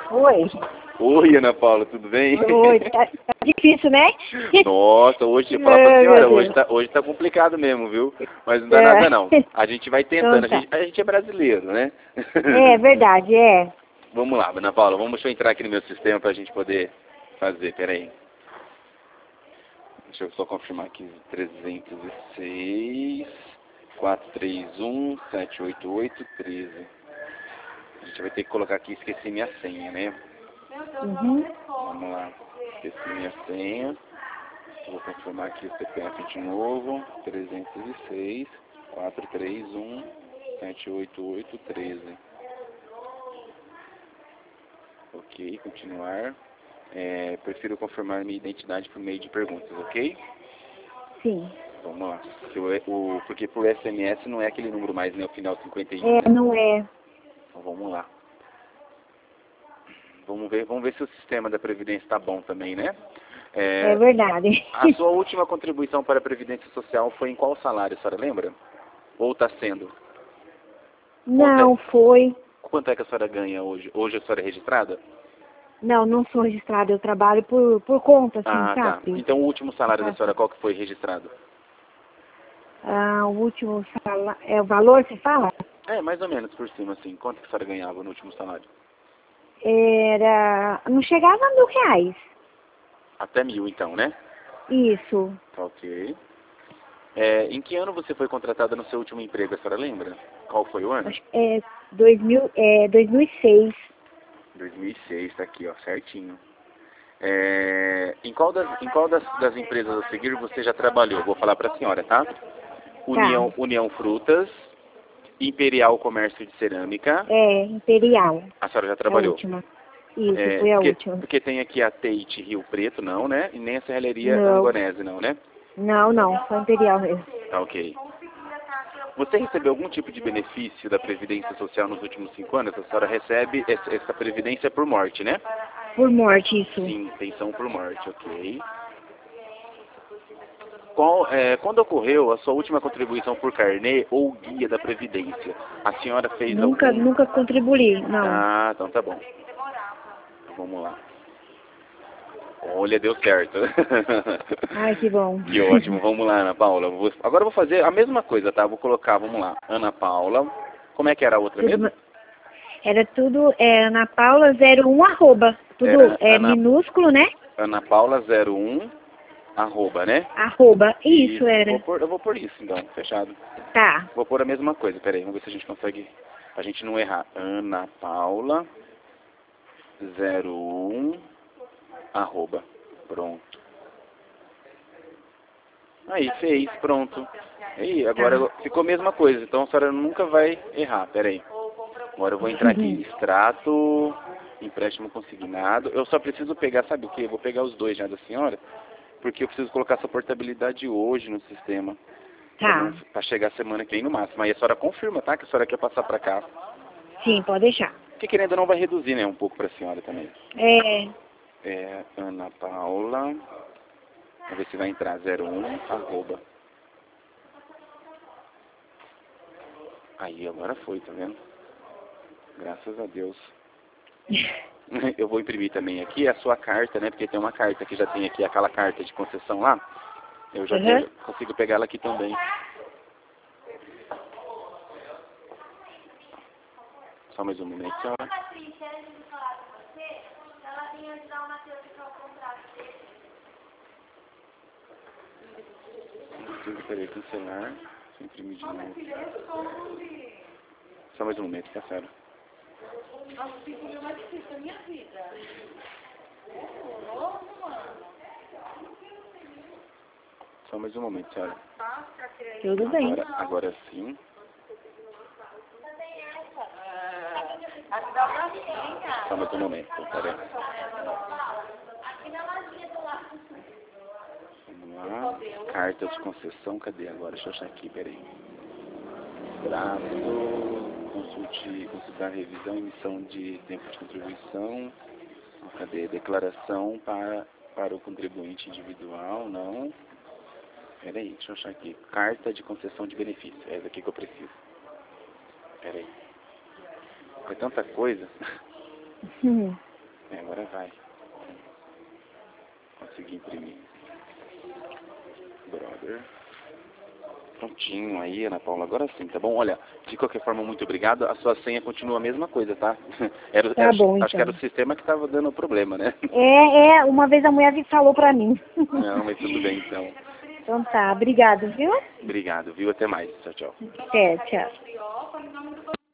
Oi. Oi, Ana Paula, tudo bem? Oi, tá difícil, né? Nossa, hoje, falar pra Ai, senhora, meu Deus. hoje tá complicado mesmo, viu? Mas não dá nada não. A gente vai Então tentando, tá. a gente é brasileiro, né? É verdade, é. Vamos lá, Ana Paula, deixa eu entrar aqui no meu sistema pra gente poder fazer, peraí. Deixa eu só confirmar aqui, 306, 431, 788, 13. A gente vai ter que colocar aqui, esqueci minha senha, né? Uhum. Vamos lá, esqueci minha senha. Vou confirmar aqui o CPF de novo, 306, 431, 788, 13. Ok, continuar. Prefiro confirmar minha identidade por meio de perguntas, ok? Sim. Vamos lá. Porque por SMS não é aquele número mais, né? O final 51, É, né? não é. Então vamos lá. Vamos ver se o sistema da Previdência está bom também, né? É verdade. A sua última contribuição para a Previdência Social foi em qual salário, a senhora lembra? Ou está sendo? Não foi. Quanto é que a senhora ganha hoje? Hoje a senhora é registrada? Não, não sou registrada. Eu trabalho por conta, assim, Ah, tá. sabe? Então o último salário da Ah, senhora, qual que foi registrado? o último salário. É o valor, você fala? Mais ou menos por cima, assim. Quanto que a senhora ganhava no último salário? Era. Não chegava a R$ 1.000. Até 1.000, então, né? Isso. Tá ok. Em que ano você foi contratada no seu último emprego, a senhora lembra? Qual foi o ano? Acho que é 2006. 2006, tá aqui, ó, certinho. Em qual das empresas a seguir você já trabalhou? Vou falar para a senhora, tá? Tá. União Frutas, Imperial Comércio de Cerâmica. É, Imperial. A senhora já É a trabalhou? última. Isso, foi a última. Porque tem aqui a Tate Rio Preto, não, né? E nem a Serralheria Não. Angonese, não, né? Não, não. Só Imperial mesmo. Tá ok. Você recebeu algum tipo de benefício da Previdência Social nos últimos 5 anos? A senhora recebe essa Previdência por morte, né? Por morte, isso. Sim, pensão por morte, ok. Quando ocorreu a sua última contribuição por carnê ou guia da Previdência? A senhora fez Nunca, algum... nunca contribuí, não. Ah, então tá bom. Vamos lá. Olha, deu certo. Ai, que bom. Que ótimo. Vamos lá, Ana Paula. Agora eu vou fazer a mesma coisa, tá? Vou colocar, vamos lá, Ana Paula. Como é que era a outra Tudo, mesmo? era tudo, Ana Paula 01 arroba. Tudo Era minúsculo, né? Ana Paula 01, arroba, né? Arroba. Isso Isso. era. Eu vou pôr isso, então. Fechado. Tá. Vou pôr a mesma coisa. Peraí, vamos ver se a gente consegue... A gente não errar. Ana Paula 01, arroba. Pronto. Aí, fez. Pronto. Aí, agora Tá. ficou a mesma coisa. Então a senhora nunca vai errar. Peraí. Agora eu vou entrar aqui. Extrato, empréstimo consignado. Eu só preciso pegar, sabe o quê? Eu vou pegar os dois já da senhora. Porque eu preciso colocar essa portabilidade hoje no sistema. Tá. Pra chegar semana que vem no máximo. Aí a senhora confirma, tá? Que a senhora quer passar pra cá. Sim, pode deixar. Que querendo ou não vai reduzir, né? Um pouco pra senhora também. Ana Paula. Vamos ver se vai entrar 01, arroba. Aí, agora foi, tá vendo? Graças a Deus. Eu vou imprimir também aqui a sua carta, né? Porque tem uma carta que já tem aqui, aquela carta de concessão lá. Eu já consigo pegar ela aqui também. Só mais um momento, senhora. Peraí, cancelar. Deixa eu imprimir de novo. Só mais um momento, tá, senhora? Nossa, o filho mais difícil da minha vida. Só mais um momento, senhora. Tudo bem. Agora sim. Só mais um momento, peraí. Vamos lá. Carta de concessão, cadê agora? Deixa eu achar aqui, peraí. Extrato, consultar revisão, emissão de tempo de contribuição. Cadê? Declaração para o contribuinte individual, não. Peraí, deixa eu achar aqui. Carta de concessão de benefício. É essa aqui que eu preciso. Peraí. É tanta coisa. Agora vai. Consegui imprimir. Brother. Prontinho aí, Ana Paula. Agora sim, tá bom? Olha, de qualquer forma, muito obrigado. A sua senha continua a mesma coisa, tá? Tá bom, Acho que era então. o sistema que estava dando problema, né? Uma vez a mulher falou pra mim. Não, mas tudo bem, então. Então tá, obrigado, viu? Obrigado, viu? Até mais. Tchau, tchau. Até, tchau.